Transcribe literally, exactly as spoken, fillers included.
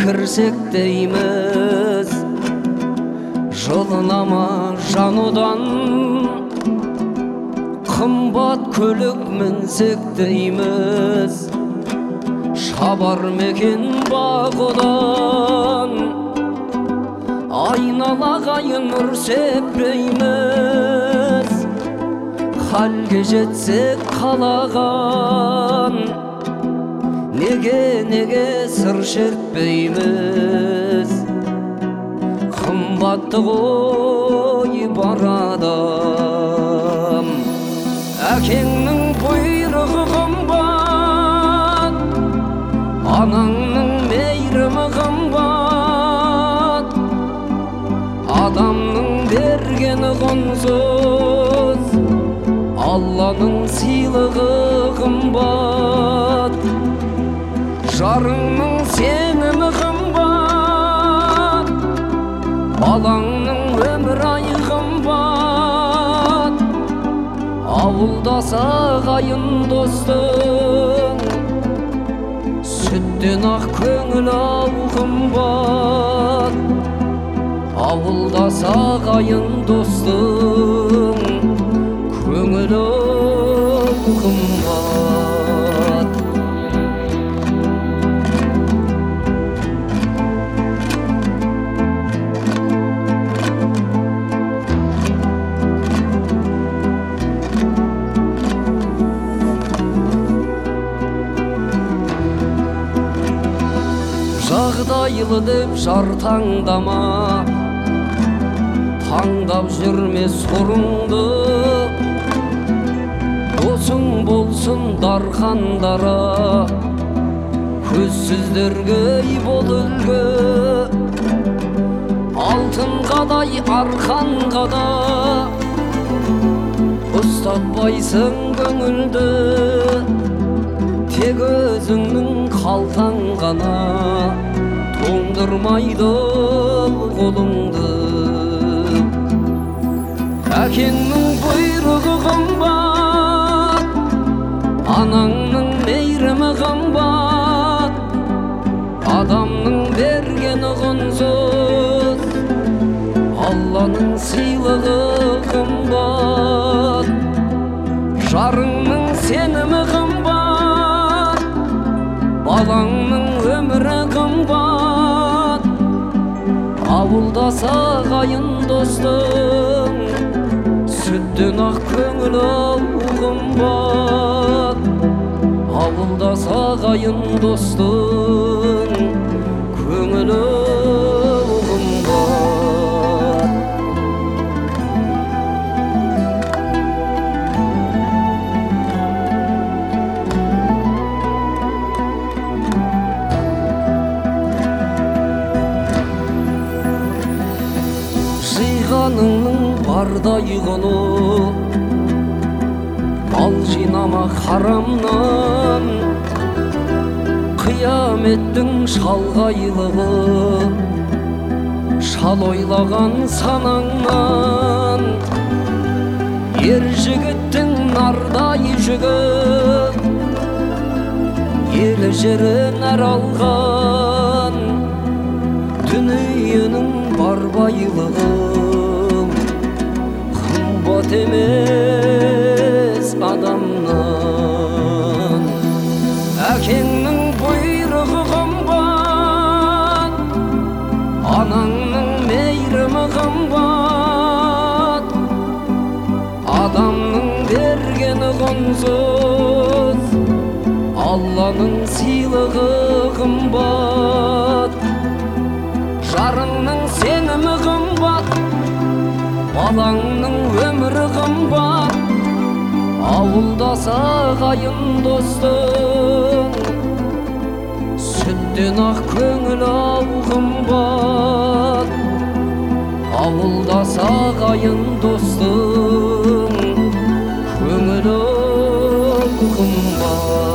кірсек дейміз, жылына ма жанудан қымбат көлік мінсек дейміз, шабар мекен бағудан айналағайын нұр сеппейміз, халге жетсек қалаған неге неге сыр шертпейміз, қымбатты ғой бар адам. Әкеңнің бұйрығы қымбат, анаңның мейірімі қымбат, адамның бергені құнсыз, Алланың сыйлығы қымбат. Жарыңның сенімі қымбат, балаңның өмір айы қымбат. Ауылдас ағайын достың, сүттен ақ көңіл ау қымбат. Ауылдас ағайын достың, көңіл ау қымбат. Жағдайлы деп жар таңдама, таңдап жүрме сорыңды. Досың болсын дархандара, көзсіздерге бол үлгі. Алтын қадай арқанға да ұстатпайсың көңілді, тек өзіңнің қалтаң ғана тоңдырмайды қолыңды. Әкеңнің бұйрығы қымбат, анаңның мейірімі қымбат, адамның бергені құнсыз, Алланың сыйлығы қымбат. Жарыңның сенімі қымбат, балаңның өмірі қымбат. Ауылдас ағайын достың, сүттен ақ көңіл ау қымбат. Ауылдас ағайын достың, көңіл ау қымбат. Жиғаныңның бардай құны, мал жинама харамнан. Қияметтің шалғайлығы, шал ойлаған санаңнан. Ер жігіттің нардай жүгі, елі жерін әр алған. Дүниенің бар байлығы қымбат емес адамнан. Әкеңнің бұйрығы қымбат, анаңның мейірімі қымбат, адамның бергені құнсыз, Алланың сыйлығы қымбат. Жарыңның сенімі қымбат, балаңның өмірі қымбат. Ауылдас ағайын достың, сүттен ақ көңіл ау қымбат. Ауылдас ағайын достың, көңіл ау қымбат.